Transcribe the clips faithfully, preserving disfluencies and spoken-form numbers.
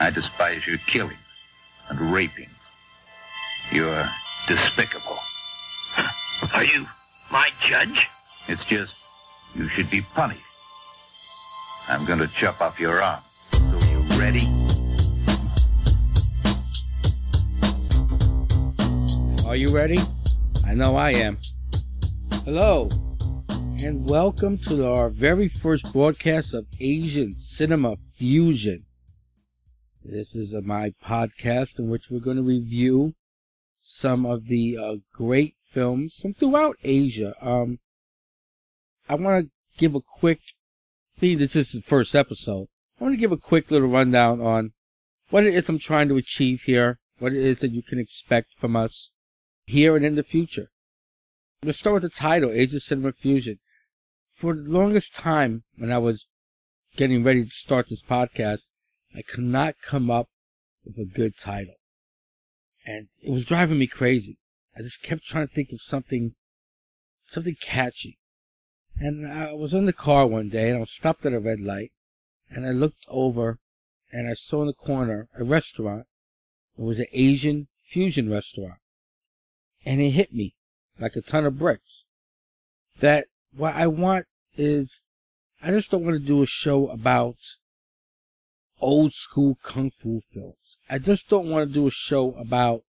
I despise your killing and raping. You're despicable. Are you my judge? It's just, you should be punished. I'm going to chop off your arm. So you ready? Are you ready? I know I am. Hello, and welcome to our very first broadcast of Asian Cinema Fusion. This is uh, my podcast in which we're going to review some of the uh, great films from throughout Asia. Um, I want to give a quick, see, this is the first episode. I want to give a quick little rundown on what it is I'm trying to achieve here, what it is that you can expect from us here and in the future. Let's start with the title, Asian Cinema Fusion. For the longest time, when I was getting ready to start this podcast, I could not come up with a good title. And it was driving me crazy. I just kept trying to think of something, something catchy. And I was in the car one day, and I was stopped at a red light, and I looked over, and I saw in the corner a restaurant. It was an Asian fusion restaurant. And it hit me like a ton of bricks. That what I want is, I just don't want to do a show about old school kung fu films. I just don't want to do a show about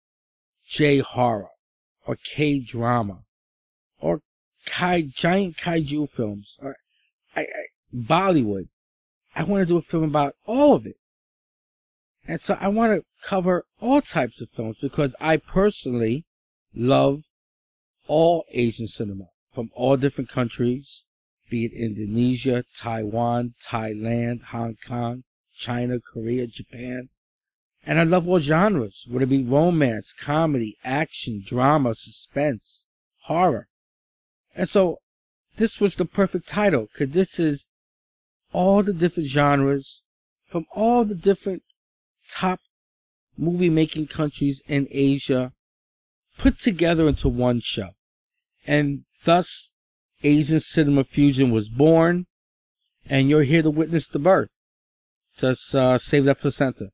J-horror or K-drama or kai, giant kaiju films or I, I, Bollywood. I want to do a film about all of it. And so I want to cover all types of films because I personally love all Asian cinema from all different countries, be it Indonesia, Taiwan, Thailand, Hong Kong, China, Korea, Japan. And I love all genres, whether it be romance, comedy, action, drama, suspense, horror. And so this was the perfect title, because this is all the different genres from all the different top movie-making countries in Asia put together into one show. And thus, Asian Cinema Fusion was born, and you're here to witness the birth. Just uh, save that placenta.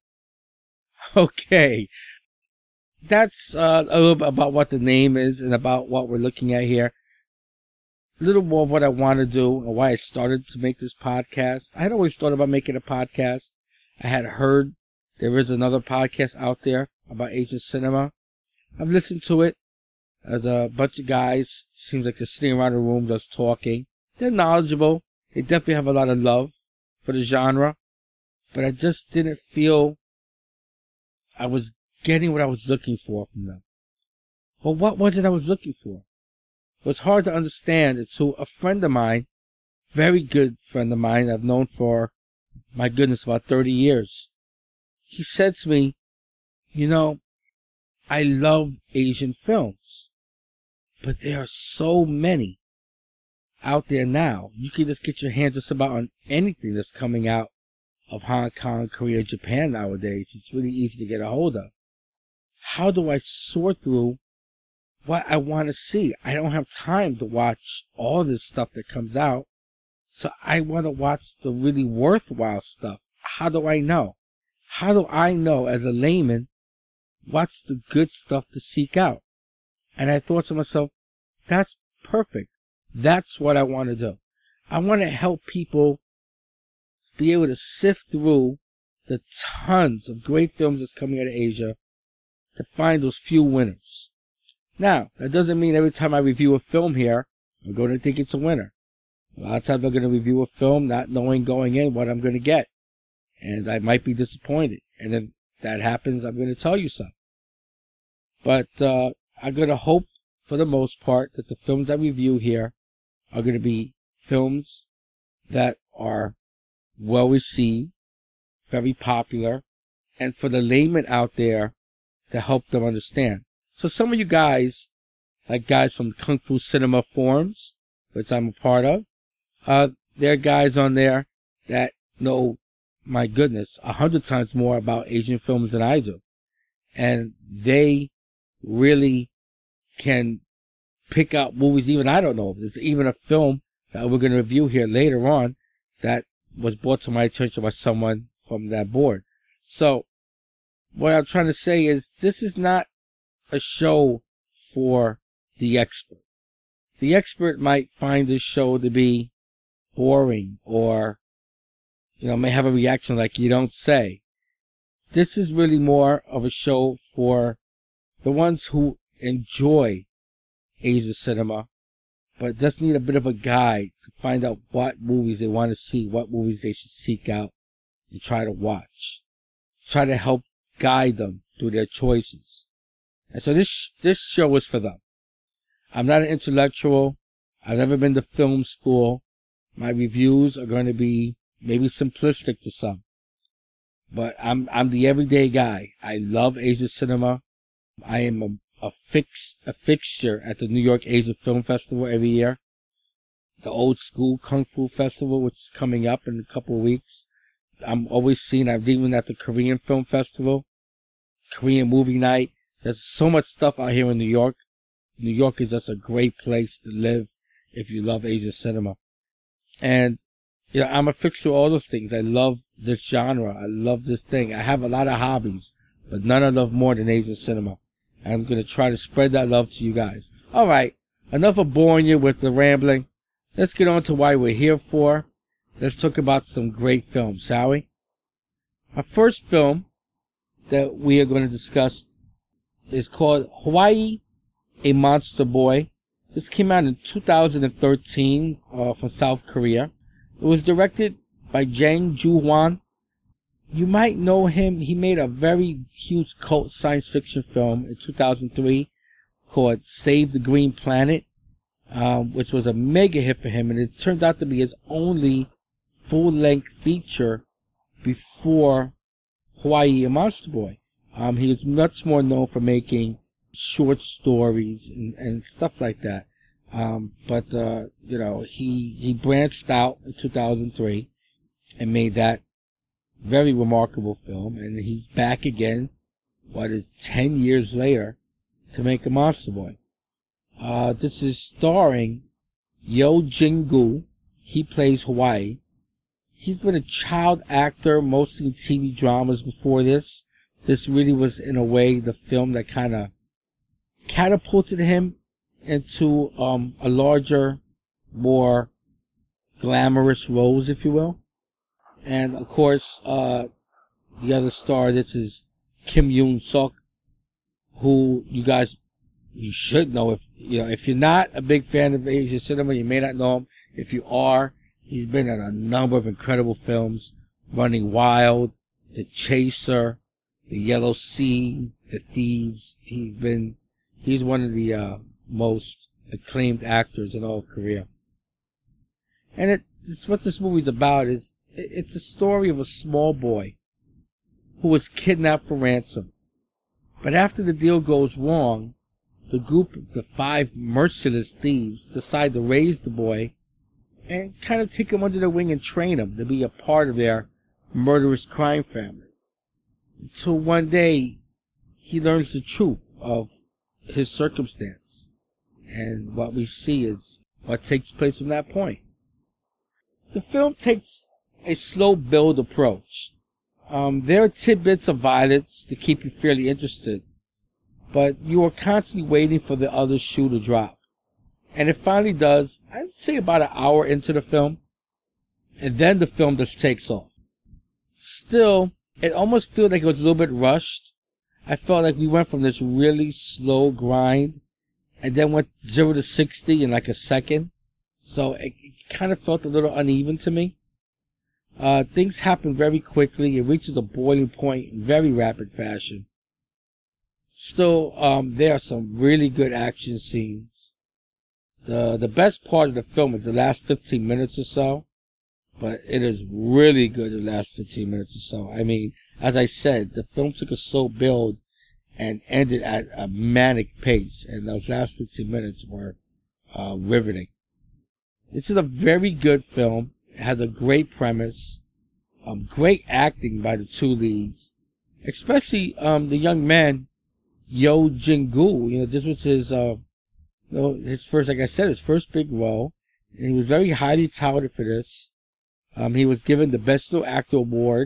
Okay. That's uh, a little bit about what the name is and about what we're looking at here. A little more of what I want to do and why I started to make this podcast. I had always thought about making a podcast. I had heard there is another podcast out there about Asian cinema. I've listened to it. There's a bunch of guys, seems like they're sitting around a room just talking. They're knowledgeable. They definitely have a lot of love for the genre. But I just didn't feel I was getting what I was looking for from them. Well, what was it I was looking for? It was hard to understand until a friend of mine, very good friend of mine I've known for, my goodness, about thirty years. He said to me, you know, I love Asian films, but there are so many out there now. You can just get your hands just about on anything that's coming out of Hong Kong, Korea, Japan nowadays. It's really easy to get a hold of. How do I sort through what I want to see? I don't have time to watch all this stuff that comes out, so I want to watch the really worthwhile stuff. How do I know? How do I know as a layman what's the good stuff to seek out? And I thought to myself, that's perfect. That's what I want to do. I want to help people be able to sift through the tons of great films that's coming out of Asia to find those few winners. Now, that doesn't mean every time I review a film here, I'm going to think it's a winner. A lot of times I'm going to review a film not knowing going in what I'm going to get. And I might be disappointed. And if that happens, I'm going to tell you so. But uh, I'm going to hope, for the most part, that the films I review here are going to be films that are well received, very popular, and for the layman out there to help them understand. So some of you guys, like guys from Kung Fu Cinema forums, which I'm a part of, uh, there are guys on there that know, my goodness, a hundred times more about Asian films than I do. And they really can pick out movies even I don't know. There's even a film that we're going to review here later on that was brought to my attention by someone from that board. So, what I'm trying to say is, this is not a show for the expert. The expert might find this show to be boring, or, you know, may have a reaction like, you don't say. This is really more of a show for the ones who enjoy Asian cinema, but just need a bit of a guide to find out what movies they want to see, what movies they should seek out and try to watch. Try to help guide them through their choices. And so this this show is for them. I'm not an intellectual. I've never been to film school. My reviews are going to be maybe simplistic to some. But I'm I'm the everyday guy. I love Asian cinema. I am a, a fix a fixture at the New York Asian Film Festival every year. The Old School Kung Fu Festival, which is coming up in a couple of weeks. I'm always seen. I've even at the Korean Film Festival, Korean Movie Night. There's so much stuff out here in New York. New York is just a great place to live if you love Asian cinema. And, you know, I'm a fixture of all those things. I love this genre. I love this thing. I have a lot of hobbies, but none I love more than Asian cinema. And I'm going to try to spread that love to you guys. All right. Enough of boring you with the rambling. Let's get on to why we're here for. Let's talk about some great films, shall we? Our first film that we are going to discuss is called Hawaii, A Monster Boy. This came out in two thousand thirteen uh, from South Korea. It was directed by Jang Joo-hwan. You might know him. He made a very huge cult science fiction film in two thousand three called Save the Green Planet, um, which was a mega hit for him, and it turned out to be his only full-length feature before Hawaii, A Monster Boy. Um, he was much more known for making short stories and, and stuff like that. Um, but, uh, you know, he, he branched out in two thousand three and made that very remarkable film. And he's back again, what is ten years later, to make A Monster Boy. Uh, this is starring Yo Jin-gu. He plays Hawaii. He's been a child actor, mostly in T V dramas before this. This really was, in a way, the film that kind of catapulted him into um, a larger, more glamorous roles, if you will. And, of course, uh, the other star, this is Kim Yoon-suk, who you guys, you should know. If you know, if you're not a big fan of Asian cinema, you may not know him. If you are, he's been in a number of incredible films. Running Wild, The Chaser, The Yellow Sea, The Thieves. He's been, he's one of the uh, most acclaimed actors in all of Korea. And it, it's what this movie's about is, it's a story of a small boy who was kidnapped for ransom. But after the deal goes wrong, the group of the five merciless thieves decide to raise the boy and kind of take him under their wing and train him to be a part of their murderous crime family. Until one day, he learns the truth of his circumstance. And what we see is what takes place from that point. The film takes a slow build approach. Um, there are tidbits of violence to keep you fairly interested, but you are constantly waiting for the other shoe to drop. And it finally does, I'd say about an hour into the film, and then the film just takes off. Still, it almost feels like it was a little bit rushed. I felt like we went from this really slow grind and then went zero to sixty in like a second. So it, it kind of felt a little uneven to me. Uh, things happen very quickly. It reaches a boiling point in very rapid fashion. Still, um, there are some really good action scenes. The, the best part of the film is the last fifteen minutes or so. But it is really good the last fifteen minutes or so. I mean, as I said, the film took a slow build and ended at a manic pace. And those last fifteen minutes were uh, riveting. This is a very good film. It has a great premise. Um, great acting by the two leads. Especially um, the young man, Yo Jin-gu. You know, this was his, uh, you know, his first, like I said, his first big role. And he was very highly touted for this. Um, he was given the Best New Actor award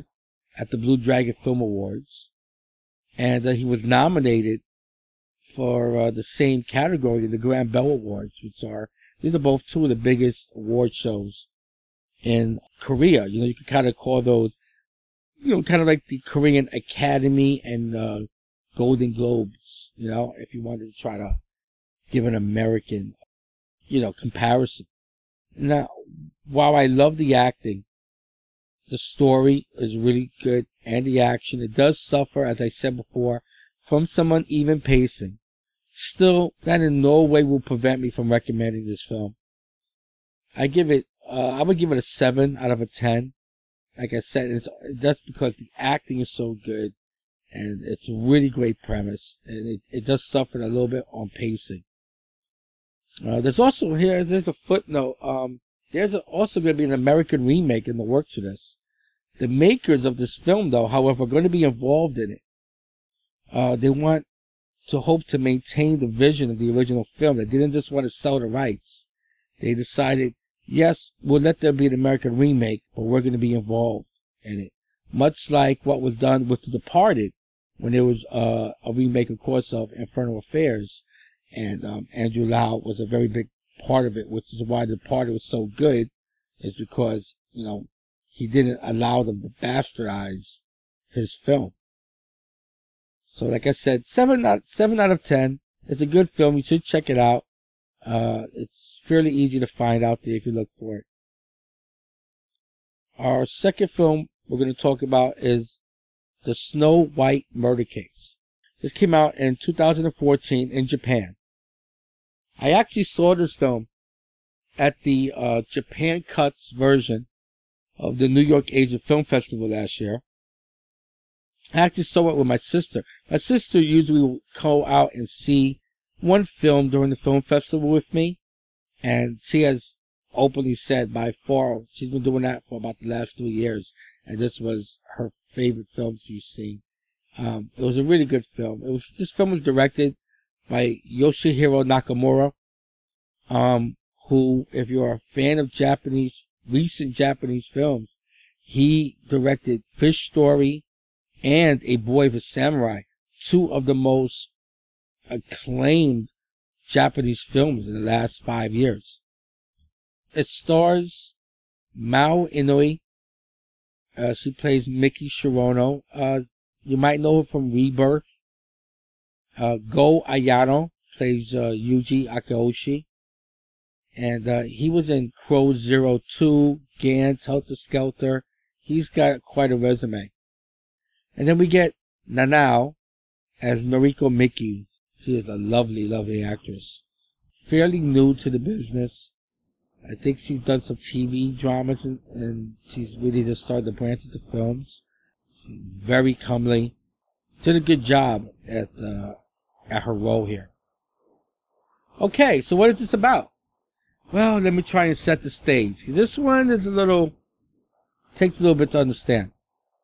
at the Blue Dragon Film Awards, and uh, he was nominated for uh, the same category, the Grand Bell Awards, which are, these are both two of the biggest award shows in Korea. You know, you could kind of call those, you know, kind of like the Korean Academy and uh, Golden Globes, you know, if you wanted to try to give an American, you know, comparison. Now, while I love the acting, the story is really good, and the action, it does suffer, as I said before, from some uneven pacing. Still, that in no way will prevent me from recommending this film. I give it, uh, I would give it a seven out of a ten. Like I said, it's, that's because the acting is so good, and it's a really great premise, and it, it does suffer a little bit on pacing. Uh, there's also here, there's a footnote, um, there's a, also going to be an American remake in the works for this. The makers of this film, though, however, are going to be involved in it. Uh, they want to hope to maintain the vision of the original film. They didn't just want to sell the rights. They decided, yes, we'll let there be an American remake, but we're going to be involved in it. Much like what was done with The Departed, when there was uh, a remake, of course, of Infernal Affairs. And um, Andrew Lau was a very big part of it, which is why The Departed was so good, is because, you know, he didn't allow them to bastardize his film. So, like I said, seven out, seven out of ten. It's a good film. You should check it out. Uh, it's fairly easy to find out there if you look for it. Our second film we're going to talk about is The Snow White Murder Case. This came out in two thousand fourteen in Japan. I actually saw this film at the uh, Japan Cuts version of the New York Asian Film Festival last year. I actually saw it with my sister. My sister usually will go out and see one film during the film festival with me. And she has openly said by far, she's been doing that for about the last three years. And this was her favorite film she's seen. Um, it was a really good film. It was, this film was directed by Yoshihiro Nakamura, um, who, if you're a fan of Japanese, recent Japanese films, he directed Fish Story and A Boy of a Samurai, two of the most acclaimed Japanese films in the last five years. It stars Mao Inouye. Uh, she plays Miki Shirono. Uh, you might know her from Rebirth. Uh, Go Ayano plays uh, Yuji Akaoshi. And uh, he was in Crow Zero Two, Gantz, Helter Skelter. He's got quite a resume. And then we get Nanao as Noriko Miki. She is a lovely, lovely actress. Fairly new to the business. I think she's done some T V dramas, and, and she's really just started to branch into films. She's very comely. Did a good job at uh, at her role here. Okay, so what is this about? Well, let me try and set the stage. This one is a little, takes a little bit to understand.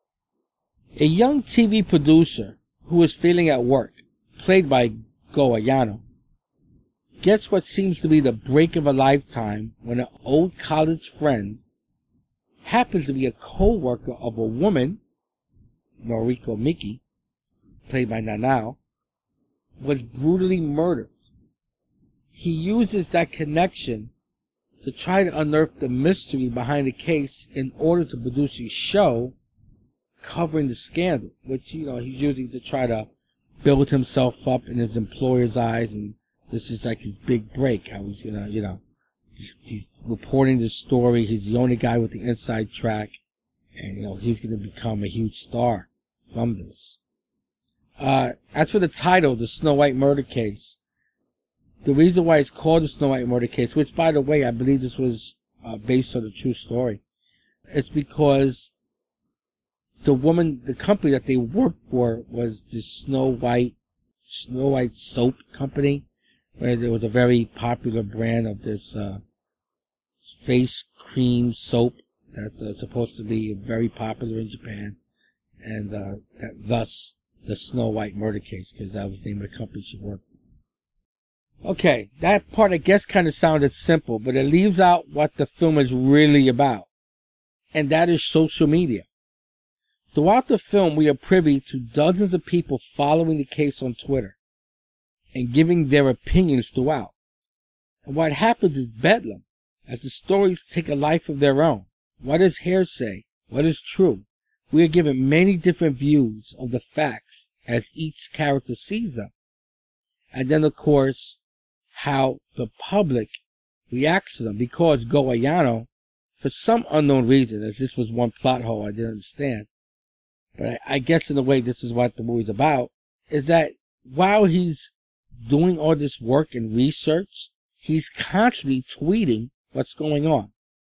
A young T V producer who is failing at work, played by Go Ayano, gets what seems to be the break of a lifetime when an old college friend happens to be a co-worker of a woman, Noriko Miki, played by Nanao, was brutally murdered. He uses that connection to try to unearth the mystery behind the case in order to produce a show covering the scandal, which, you know, he's using to try to build himself up in his employer's eyes, and this is like his big break. How he's gonna, you know, he's reporting this story. He's the only guy with the inside track, and, you know, he's gonna become a huge star from this. Uh, as for the title, The Snow White Murder Case, the reason why it's called The Snow White Murder Case, which, by the way, I believe this was uh, based on a true story, it's because the woman, the company that they worked for was the Snow White, Snow White soap company, where there was a very popular brand of this uh, face cream soap that was uh, supposed to be very popular in Japan, and uh, that, thus the Snow White Murder Case, because that was the name of the company she worked for. Okay, that part I guess kind of sounded simple, but it leaves out what the film is really about, and that is social media. Throughout the film, we are privy to dozens of people following the case on Twitter and giving their opinions throughout. And what happens is bedlam, as the stories take a life of their own. What is hearsay? What is true? We are given many different views of the facts as each character sees them. And then, of course, how the public reacts to them. Because Goyano, for some unknown reason, as this was one plot hole I didn't understand, but I, I guess in a way this is what the movie's about, is that while he's doing all this work and research, he's constantly tweeting what's going on.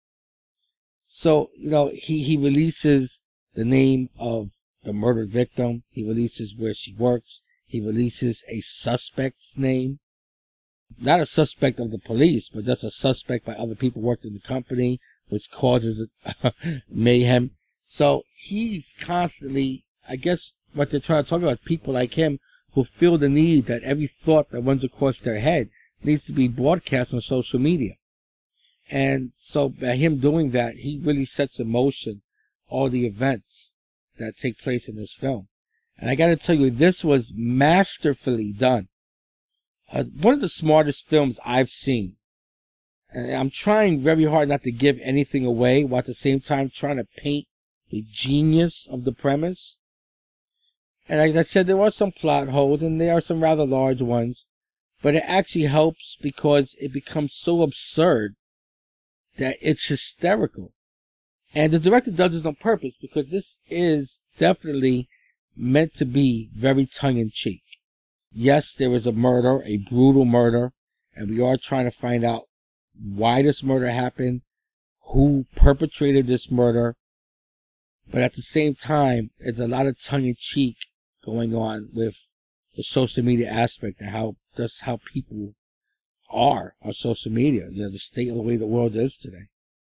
So, you know, he, he releases the name of the murdered victim. He releases where she works. He releases a suspect's name. Not a suspect of the police, but just a suspect by other people working in the company, which causes mayhem. So he's constantly, I guess what they're trying to talk about, people like him who feel the need that every thought that runs across their head needs to be broadcast on social media. And so by him doing that, he really sets in motion all the events that take place in this film. And I got to tell you, this was masterfully done. Uh, one of the smartest films I've seen. And I'm trying very hard not to give anything away, while at the same time trying to paint the genius of the premise. And like I said, there are some plot holes, and there are some rather large ones. But it actually helps because it becomes so absurd that it's hysterical. And the director does this on purpose because this is definitely meant to be very tongue-in-cheek. Yes, there is a murder, a brutal murder, and we are trying to find out why this murder happened, who perpetrated this murder. But at the same time, there's a lot of tongue-in-cheek going on with the social media aspect and how that's how people are on social media. You know, the state of the way the world is today.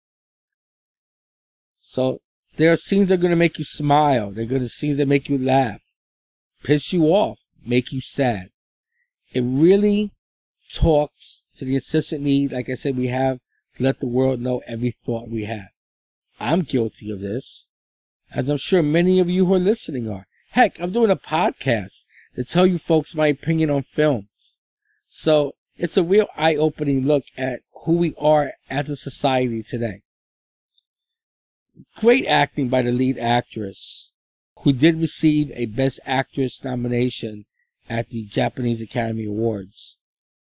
So there are scenes that are going to make you smile. There are going to be scenes that make you laugh, piss you off, make you sad. It really talks to the incessant need, like I said, we have to let the world know every thought we have. I'm guilty of this, as I'm sure many of you who are listening are. Heck, I'm doing a podcast to tell you folks my opinion on films. So it's a real eye-opening look at who we are as a society today. Great acting by the lead actress, who did receive a Best Actress nomination at the Japanese Academy Awards.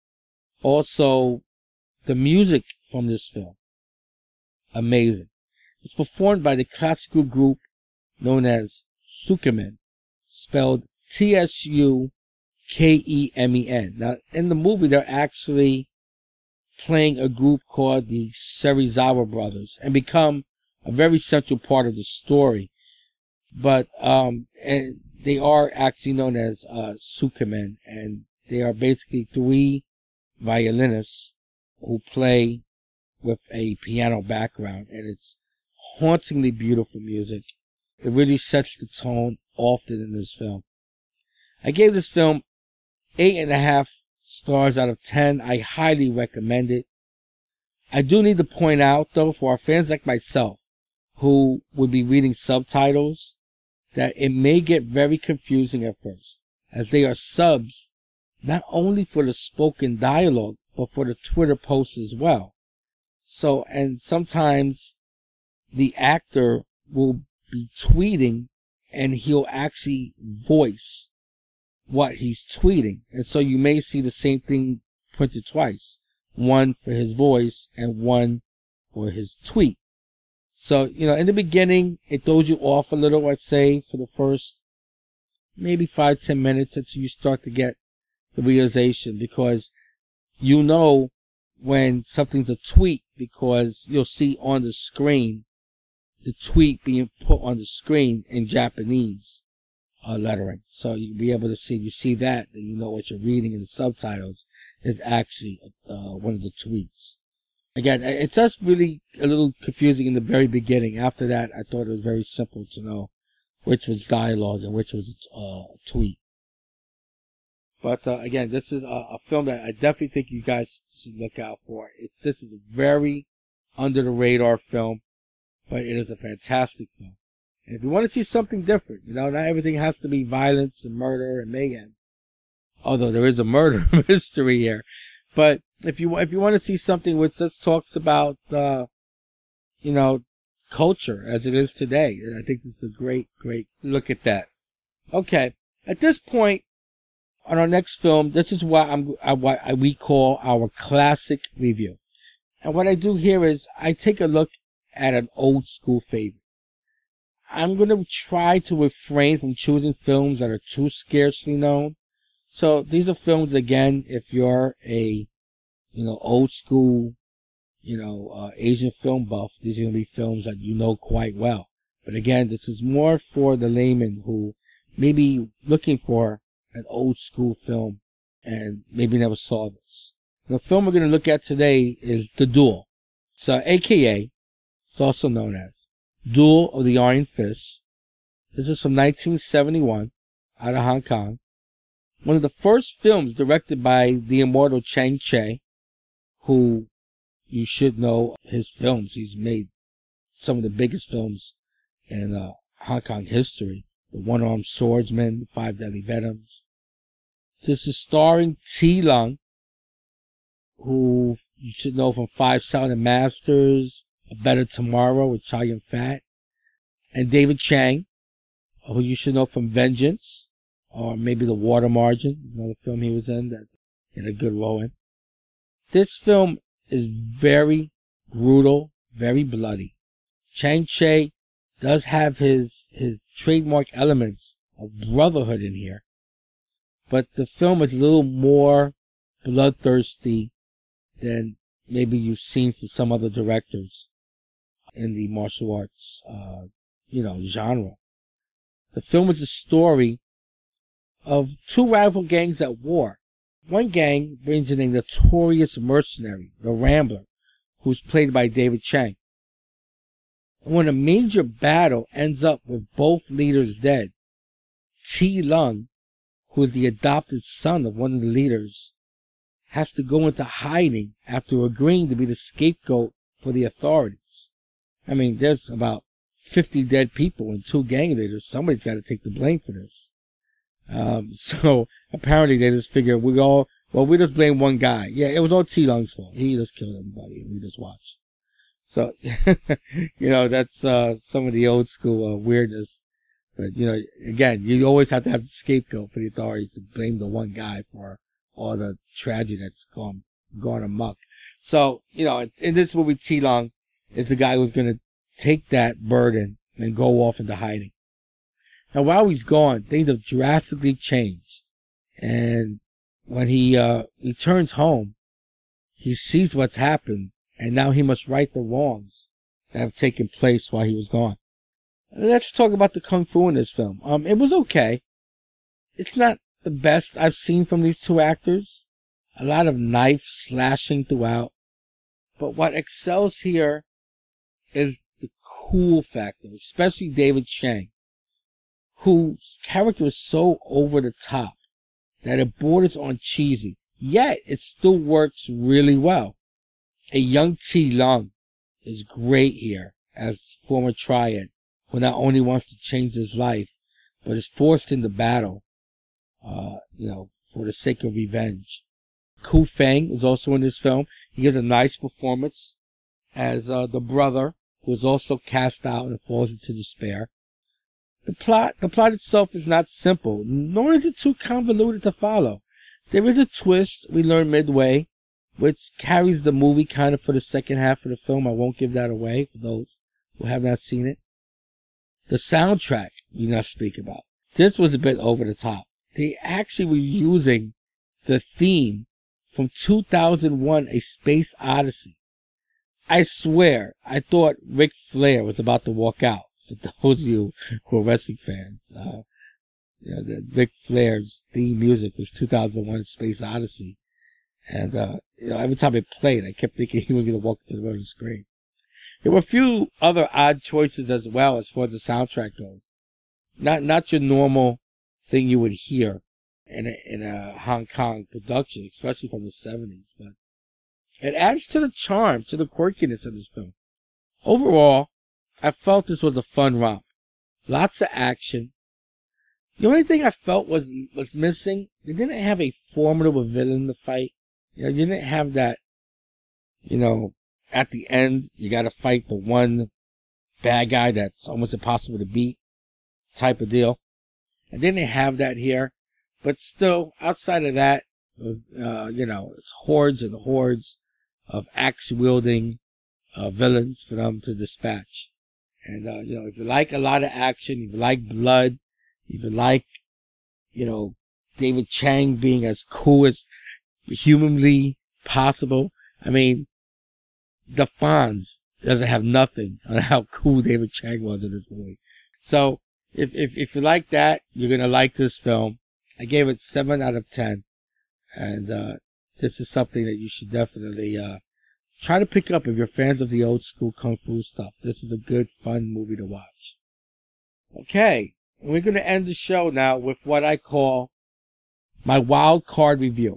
Also, the music from this film, amazing. It's performed by the classical group known as Tsukemen, spelled T S U K E M E N. Now, in the movie, they're actually playing a group called the Serizawa Brothers and become a very central part of the story. But um, and they are actually known as uh, Tsukemen, and they are basically three violinists who play with a piano background, and it's hauntingly beautiful music. It really sets the tone often in this film. I gave this film eight and a half stars out of ten. I highly recommend it. I do need to point out, though, for our fans like myself, who would be reading subtitles, that it may get very confusing at first, as they are subs not only for the spoken dialogue, but for the Twitter posts as well. So, and sometimes the actor will be tweeting and he'll actually voice what he's tweeting. And so you may see the same thing printed twice. One for his voice and one for his tweet. So, you know, in the beginning, it throws you off a little, I'd say, for the first maybe five, ten minutes until you start to get the realization, because you know when something's a tweet because you'll see on the screen the tweet being put on the screen in Japanese uh, lettering. So you'll be able to see, if you see that, then you know what you're reading in the subtitles is actually uh, one of the tweets. Again, it's just really a little confusing in the very beginning. After that, I thought it was very simple to know which was dialogue and which was uh, a tweet. But uh, again, this is a, a film that I definitely think you guys should look out for. It's, this is a very under the radar film, but it is a fantastic film. And if you want to see something different, you know, not everything has to be violence and murder and mayhem. Although there is a murder mystery here. But if you if you want to see something which just talks about, uh, you know, culture as it is today, I think this is a great, great look at that. Okay, at this point on our next film, this is what I'm uh, what I, we call our classic review. And what I do here is I take a look at an old school favorite. I'm going to try to refrain from choosing films that are too scarcely known. So these are films, again, if you're a, you know, old school, you know, uh, Asian film buff, these are going to be films that you know quite well. But again, this is more for the layman who may be looking for an old school film and maybe never saw this. The film we're going to look at today is The Duel. So, A K A, it's also known as Duel of the Iron Fist. This is from nineteen seventy-one, out of Hong Kong. One of the first films directed by the immortal Chang Cheh, who you should know his films. He's made some of the biggest films in uh, Hong Kong history. The One-Armed Swordsman, The Five Deadly Venoms. This is starring T. Lung, who you should know from Five Silent Masters, A Better Tomorrow with Chow Yun-fat, and David Chang, who you should know from Vengeance, or maybe The Water Margin, another film he was in that he had a good role in. This film is very brutal, very bloody. Chang Cheh does have his his trademark elements of brotherhood in here, but the film is a little more bloodthirsty than maybe you've seen from some other directors in the martial arts, uh, you know, genre. The film is a story of two rival gangs at war. One gang brings in a notorious mercenary, the Rambler, who's played by David Chang. And when a major battle ends up with both leaders dead, T. Lung, who is the adopted son of one of the leaders, has to go into hiding after agreeing to be the scapegoat for the authorities. I mean, there's about fifty dead people and two gang leaders. Somebody's got to take the blame for this. Um, so apparently they just figure we all, well, we just blame one guy. Yeah, it was all T. Lung's fault. He just killed everybody and we just watched. So, you know, that's, uh, some of the old school, uh, weirdness. But, you know, again, you always have to have the scapegoat for the authorities to blame the one guy for all the tragedy that's gone, gone amok. So, you know, in this movie, T. Lung is the guy who's going to take that burden and go off into hiding. Now, while he's gone, things have drastically changed. And when he, uh, returns home, he sees what's happened, and now he must right the wrongs that have taken place while he was gone. Let's talk about the kung fu in this film. Um, it was okay. It's not the best I've seen from these two actors. A lot of knife slashing throughout. But what excels here is the cool factor, especially David Chang, whose character is so over the top that it borders on cheesy, yet it still works really well. A young T. Lung is great here as former triad, who not only wants to change his life, but is forced into battle, uh, you know, for the sake of revenge. Ku Feng is also in this film. He gives a nice performance as uh, the brother, who is also cast out and falls into despair. The plot, the plot itself is not simple, nor is it too convoluted to follow. There is a twist we learn midway, which carries the movie kind of for the second half of the film. I won't give that away for those who have not seen it. The soundtrack we now speak about. This was a bit over the top. They actually were using the theme from two thousand one, A Space Odyssey. I swear, I thought Ric Flair was about to walk out. For those of you who are wrestling fans, uh, you know, the Ric Flair's theme music was two thousand one, Space Odyssey. And, uh, you know, every time it played, I kept thinking he was going to walk to the middle of the screen. There were a few other odd choices as well as far as the soundtrack goes. Not, not your normal thing you would hear in a, in a Hong Kong production, especially from the seventies, but it adds to the charm, to the quirkiness of this film. Overall, I felt this was a fun romp. lots of action. The only thing I felt was was missing, they didn't have a formidable villain to fight. You know, you didn't have that, you know, at the end, you gotta fight the one bad guy that's almost impossible to beat type of deal. I didn't have that here. But still, outside of that, uh, you know, it's hordes and hordes of axe-wielding uh, villains for them to dispatch. And, uh, you know, if you like a lot of action, if you like blood, if you like, you know, David Chang being as cool as humanly possible. I mean, the Fonz doesn't have nothing on how cool David Chang was in this movie. So, if, if, if you like that, you're gonna like this film. I gave it seven out of ten. And, uh, this is something that you should definitely, uh, try to pick up if you're fans of the old school Kung Fu stuff. This is a good, fun movie to watch. Okay. We're gonna end the show now with what I call my wild card review.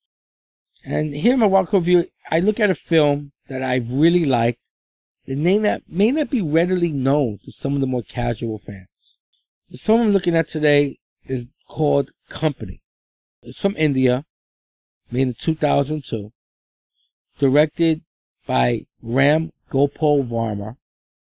And here in my wild card review, I look at a film that I've really liked. The name that may not be readily known to some of the more casual fans. The film I'm looking at today is called Company. It's from India, made in two thousand two, directed by Ram Gopal Varma,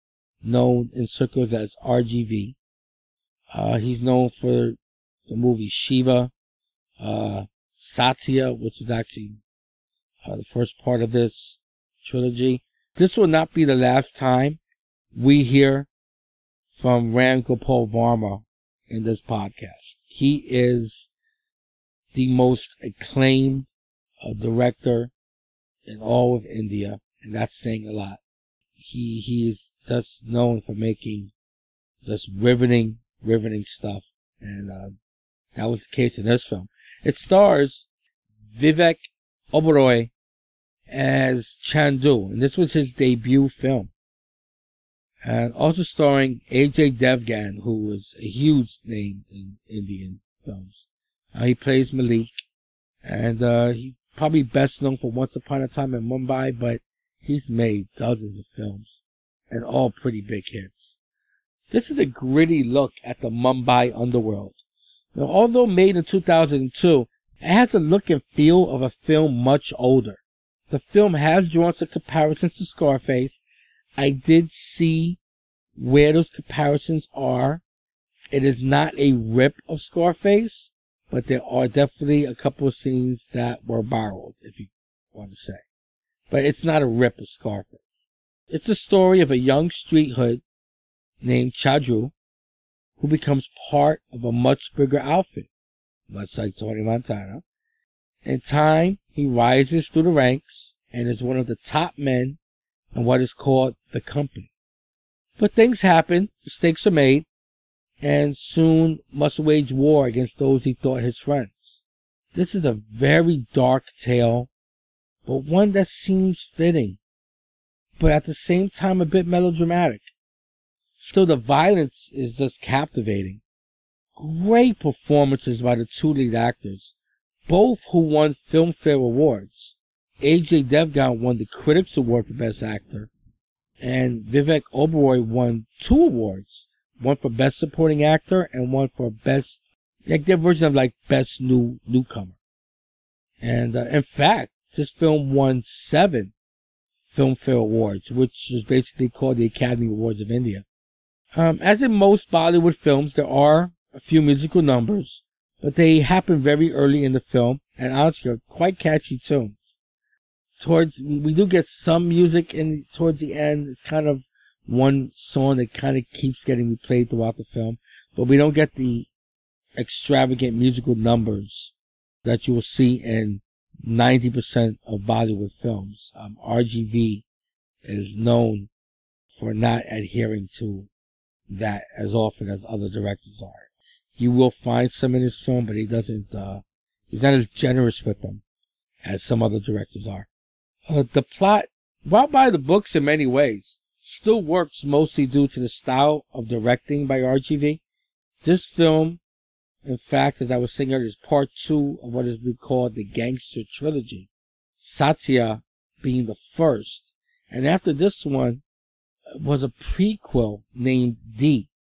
known in circles as R G V. Uh, he's known for the movie Shiva, uh, Satya, which is actually uh, the first part of this trilogy. This will not be the last time we hear from Ram Gopal Varma in this podcast. He is the most acclaimed uh, director in all of India, and that's saying a lot. He he is just known for making just riveting, riveting stuff, and uh, that was the case in this film. It stars Vivek Oberoi as Chandu, and this was his debut film. And also starring Ajay Devgan, who was a huge name in Indian films. Uh, he plays Malik, and uh, he's probably best known for Once Upon a Time in Mumbai, but he's made dozens of films, and all pretty big hits. This is a gritty look at the Mumbai underworld. Now, although made in two thousand two, it has a look and feel of a film much older. The film has drawn some comparisons to Scarface. I did see where those comparisons are. It is not a rip of Scarface, but there are definitely a couple of scenes that were borrowed, if you want to say. But it's not a rip of Scarface. It's the story of a young street hood named Chadru, who becomes part of a much bigger outfit, much like Tony Montana. In time, he rises through the ranks and is one of the top men in what is called the company. But things happen, mistakes are made, and soon must wage war against those he thought his friends. This is a very dark tale, but one that seems fitting, but at the same time a bit melodramatic. Still, the violence is just captivating. Great performances by the two lead actors, both who won Filmfare Awards. Ajay Devgan won the Critics Award for Best Actor, and Vivek Oberoi won two awards, one for Best Supporting Actor and one for Best, like their version of like Best New Newcomer. And uh, in fact, this film won seven Filmfare Awards, which is basically called the Academy Awards of India. Um, as in most Bollywood films, there are a few musical numbers, but they happen very early in the film, and honestly are quite catchy tunes. Towards, we do get some music in towards the end. It's kind of one song that kind of keeps getting replayed throughout the film, but we don't get the extravagant musical numbers that you will see in ninety percent of Bollywood films. Um, R G V is known for not adhering to that as often as other directors are. You will find some in this film, but he doesn't, uh, he's not as generous with them as some other directors are. Uh, the plot, while by the books in many ways, still works mostly due to the style of directing by R G V. This film, in fact, as I was saying earlier, is part two of what is called the Gangster Trilogy. Satya being the first. And after this one was a prequel named D.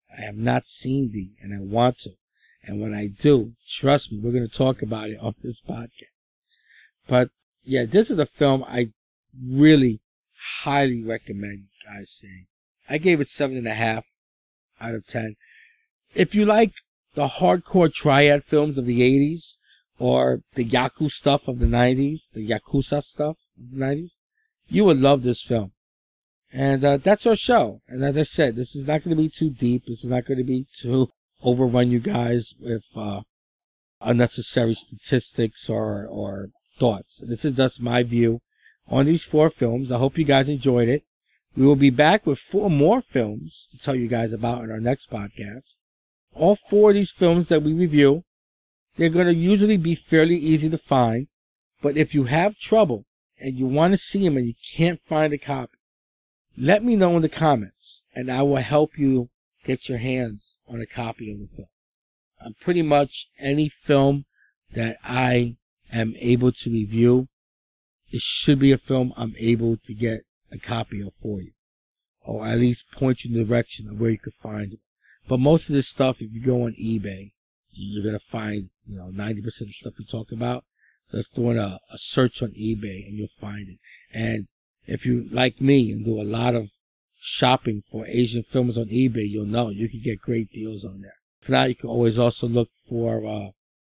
I have not seen thee, and I want to. And when I do, trust me, we're going to talk about it on this podcast. But yeah, this is a film I really highly recommend you guys see. I gave it seven and a half out of ten. If you like the hardcore triad films of the eighties, or the Yaku stuff of the nineties, the Yakuza stuff of the nineties, you would love this film. And uh, that's our show. And as I said, this is not going to be too deep. This is not going to be too overrun you guys with uh, unnecessary statistics or, or thoughts. This is just my view on these four films. I hope you guys enjoyed it. We will be back with four more films to tell you guys about in our next podcast. All four of these films that we review, they're going to usually be fairly easy to find. But if you have trouble and you want to see them and you can't find a copy, let me know in the comments and I will help you get your hands on a copy of the film. Um, pretty much any film that I am able to review, it should be a film I'm able to get a copy of for you, or at least point you in the direction of where you could find it. But most of this stuff, if you go on eBay, you're going to find, you know, ninety percent of the stuff we talk about. Just doing a, a search on eBay and you'll find it. And if you, like me, and do a lot of shopping for Asian films on eBay, you'll know you can get great deals on there. If not, you can always also look for uh,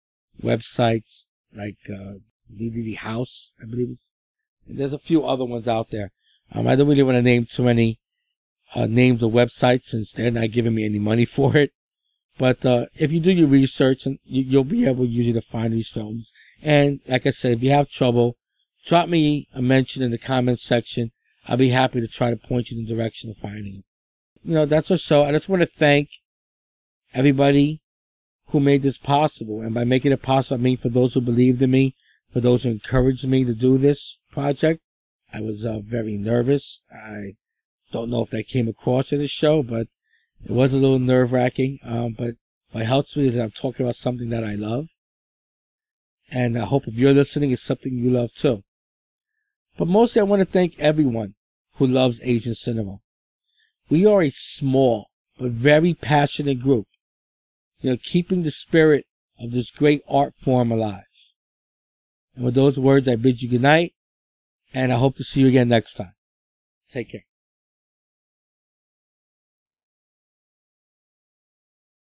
websites like uh, D V D House, I believe it's. And there's a few other ones out there. Um, I don't really want to name too many uh, names of websites since they're not giving me any money for it. But uh, if you do your research, and you, you'll be able usually to find these films. And like I said, if you have trouble, drop me a mention in the comments section. I'll be happy to try to point you in the direction of finding it. You know, that's our show. I just want to thank everybody who made this possible. And by making it possible, I mean for those who believed in me, for those who encouraged me to do this project. I was uh, very nervous. I don't know if that came across in the show, but it was a little nerve-wracking. Um, but what helps me is that I'm talking about something that I love. And I hope if you're listening, it's something you love too. But mostly I want to thank everyone who loves Asian cinema. We are a small but very passionate group, you know, keeping the spirit of this great art form alive. And with those words, I bid you good night, and I hope to see you again next time. Take care.